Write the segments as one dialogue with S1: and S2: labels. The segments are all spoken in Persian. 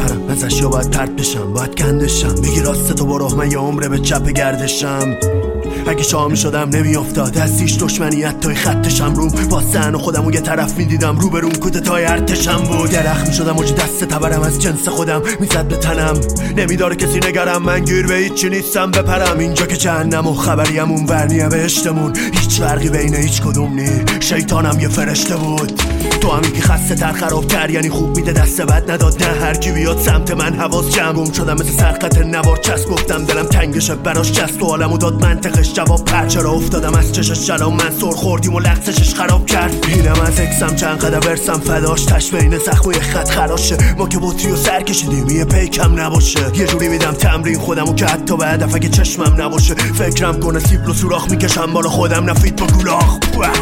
S1: نپرم ازش یا باید پرت بشم، باید گندشم. میگی راست تو برو، من یه عمره به چپ گردشم. اگه شاه میشدم نمیافتاد دستیش دشمنیت تای خطشم روم واسه و خودمو یه طرف میدیدم رو بروم کده تای ارتشم بود. درخ میشدم وجه دست تبرم از جنس خودم میزد به تنم، نمیداره کسی نگرم من گیر به هیچی نیستم بپرم. اینجا که جهنم و خبریم اون ورنیه بهشتمون، هیچ فرقی بین هیچ کدوم نی، شیطانم یه فرشته بود. تو همی که خسته تر خراب تر، یعنی خوب میده دست بد نداد نه. هر کی بیاد سمت من حواس جمع، گم شدم مثل سرخط نوار چسب، گفتم دلم تنگشه براش جست و حالمو داد منطقش جواب پر. چرا افتادم از چشش جلام من سر خوردیم و لغزشش خراب کرد. اینم از اکسم چند قدم برسم فداش، تش بین زخم و یه خط خراشه. ما که بطری و سر کشیدیم یه پیکم نباشه، یه جوری میدم تمرین خودمو که حتی به هدف اگه چشمم نباشه. فکرم کنه سیبل و سوراخ میکشم بالا خودم نفید با گولاخ.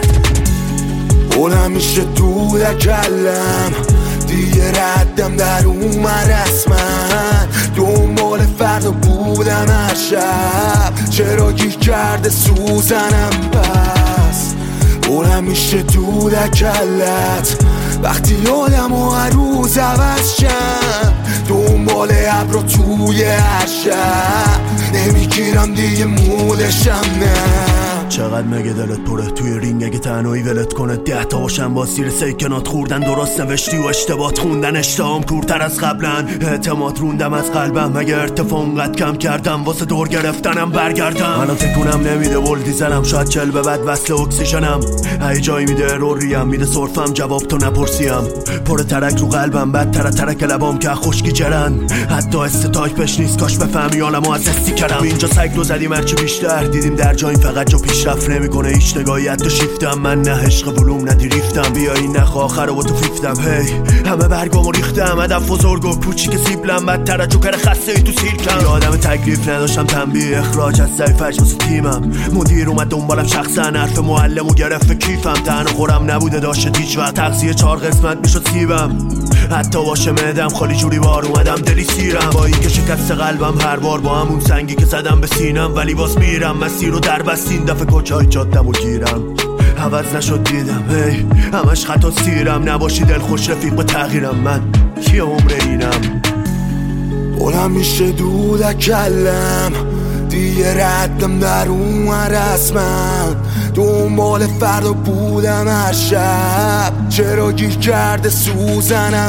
S2: اونم میشه دود کلم دیگه ردم در اومد رسما، دنبال فردا بودم هر شب، چرا گیر کرده سوزنم پس. اونم میشه دود کلت وقتی آدم و هر روز عوض شم، دنبال ابرو توی هر شب، نمیگیرم دیگه مودشم نه.
S1: چقدر مگه دلت پره توی رینگ اگه تنهایی ولت کنه 10 تا باشن با سیر سیکنات خوردن، درست نوشتی و اشتباهات خوندن، اشتهام کورتر از قبلن، اعتماد روندم از قلبم، مگه ارتفاع اونقدر کم کردم واسه دور گرفتنم برگردم. الان تکونم نمیده ولدی زنم، شاید چل به بعد وصل اکسیژنم، هی جایی میده اروریم، میده سرفم جواب تو نپرسیم. پر ترک رو قلبم بدتر ترک لبام که خشکی جرن، حتی استایپش نیست کاش بفهمی حالمو از دستی کردم. اینجا سگ رو زدیم هرچی بیشتر دیدیم در جایی فقط جو پیشرفت نمیکنه هیچ نگاهی حتی شیفتم. من نه عشق ولوم ندی ریفتم، بیایی نخ آخر و تو فیفتم. هی همه برگامو ریختم، هدف بزرگ و کوچیک سیبلم بدتر از جوکر خسته ای تو سیرکم. یادم تکلیف نداشتم تنبیه اخراج از سعی فجر واسه تیمم، مدیر اومد دنبالم شخصا حرف معلمو گرفت کیفم. تن خورم نبوده داشت هیچ وقت، تغذیه 4 قسمت میشد سیبم، حتی باشه معدم خالی جوری بار اومدم دلی سیرم. با این که شکست قلبم هر بار با همون سنگی که زدم به سینم، ولی باز میرم مسیر رو در بستین دفعه کجای جادم و گیرم. عوض نشد دیدم هی همش خطا سیرم، نباشی دل خوش رفیق به تغییرم، من یه عمره اینم.
S2: اونم میشه دود کلم دیگه ردم در اومد رسما، دنبال فردا بودم هر شب، چرا گیر کرده سوزنم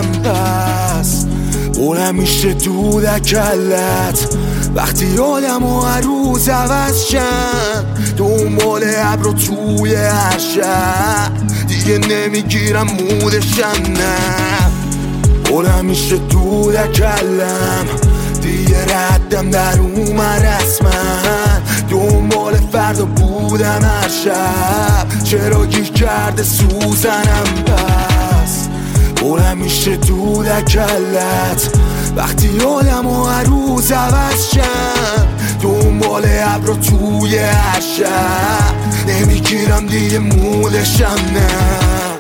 S2: پس. اونم میشه دود کلت وقتی آدم و هر روز عوض شم، دنبال ابرو توی هر شب، دیگه نمیگیرم مودشم نه. اونم میشه دود کلم دیگه ردم در اومد رسما، دنبال فردا بودم هر شب، چرا گیر کرده سوزنم پس. اونم میشه دود کلت وقتی آدم و هر روز عوض شم، دنبال ابرو توی هر شب، نمیگیرم دیگه مودشم نه.